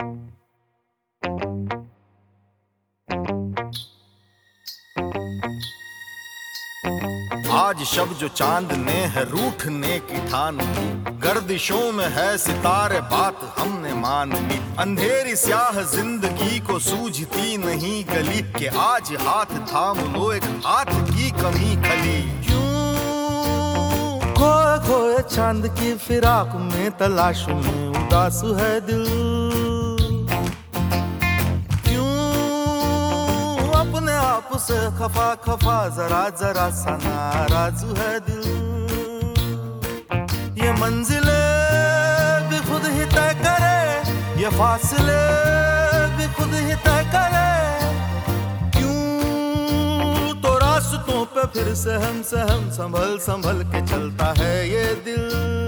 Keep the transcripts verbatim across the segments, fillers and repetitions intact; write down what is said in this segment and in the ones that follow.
आज शब जो चांद ने है रूठने की ठान ली, गर्दिशों में है सितारे बात हमने मान ली। अंधेरी स्याह जिंदगी को सूझती नहीं गली, कि आज हाथ थाम लो एक हाथ की कमी खली। क्यों खोए खोए चांद की फिराक में तलाश में उदास है दिल, आप से खफा खफा जरा जरा सा नाराज है दिल। ये मंजिले भी खुद ही तय करे, ये फासले भी खुद ही तय करे। क्यों तो रास्तों पे फिर सहम सहम संभल संभल के चलता है ये दिल।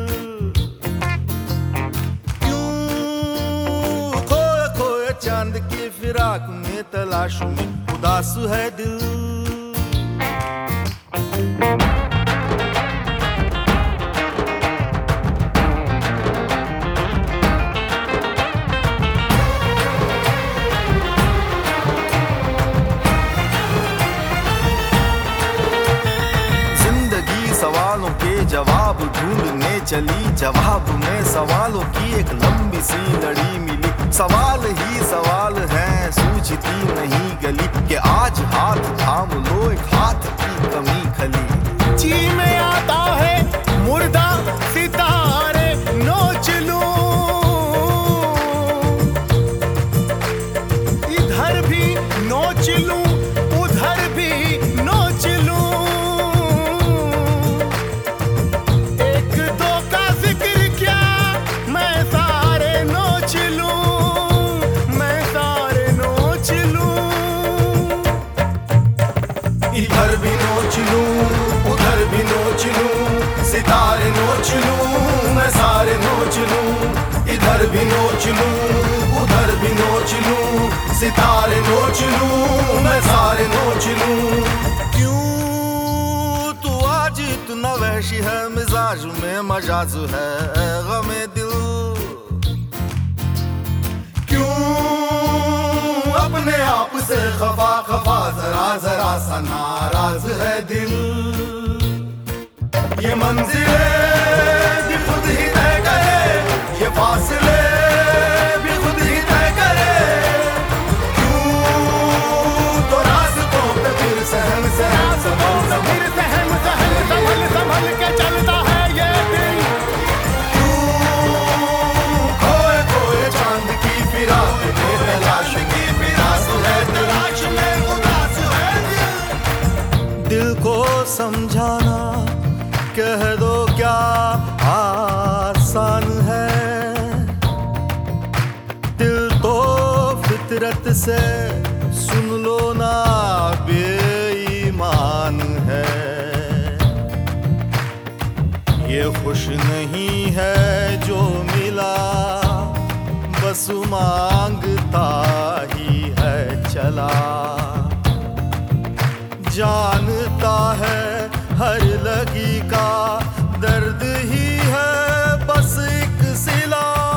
क्यों खोए खोए चांद की फिराक में तलाश में उदास है दिल। जिंदगी सवालों के जवाब ढूंढने चली, जवाब में सवालों की एक लंबी सी लड़ी मिली। सवाल ही सवाल है सूझती नहीं गली, कि आज हाथ थाम लो एक हाथ की कमी खली। जी में आता है मुर्दा सितारे नोच लूं, इधर भी नोच लूं उधर भी नोच लूं। एक दो का जिक्र क्या मैं सारे नोच लूं, मैं सारे नोच लूं। इधर भी नोच लूं उधर भी नोच लूं, सितारे नोच लूं मैं सारे नोच लूं। इधर भी नोच लूं उधर भी नोच लूं, सितारे नोच लूं मैं सारे नोच लूं। क्यों तू आज इतना वहशी है, मिजाज में मजाज है गमे दिल। क्यों अपने आप से खफा खफा जरा जरा सा नाराज है दिल। ये मंजिले भी खुद ही तय करे, ये फासले भी खुद ही तय करे। क्यों तो रास्तों पे फिर सहम सहम संभल संभल सहम सहम संभल संभल के चलता है ये दिल। क्यों खोए खोए चांद की फिराक में तलाश की फिराक है, तलाश में उदास है दिल। दिल को समझाना कह दो क्या आसान है, दिल तो फितरत से सुन लो ना बेईमान है। ये खुश नहीं है जो मिला, बस मांगता ही है चला। जानता है हर लगी का दर्द ही है बस एक सिला।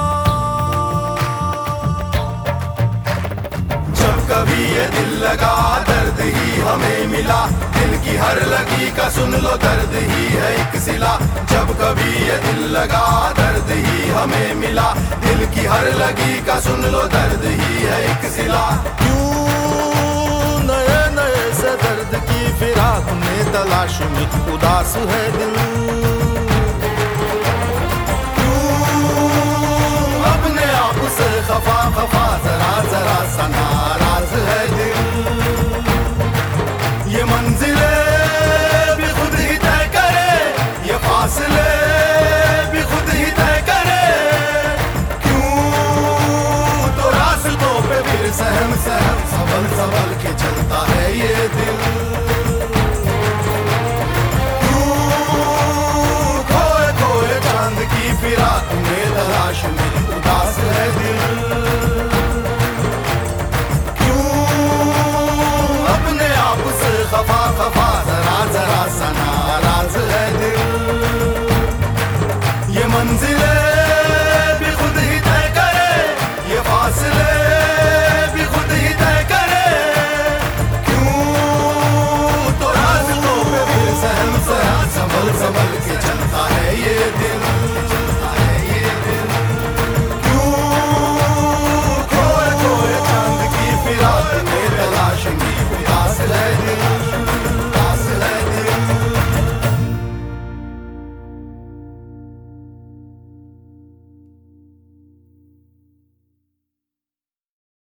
जब कभी ये दिल लगा दर्द ही हमें मिला, दिल की हर लगी का सुन लो दर्द ही है एक सिला। जब कभी ये दिल लगा दर्द ही हमें मिला, दिल की हर लगी का सुन लो दर्द ही है एक सिला। क्यों नए नए से दर्द की फिराक में तलाश में उदास है दिल। क्यों अपने आप से खफा खफा जरा जरा सा नाराज है दिल। ये मंजिले भी खुद ही तय करे, ये फासले भी खुद ही तय करे। क्यों तो रास्तों पे फिर सहम सहम संभल संभल के चलता है ये दिल।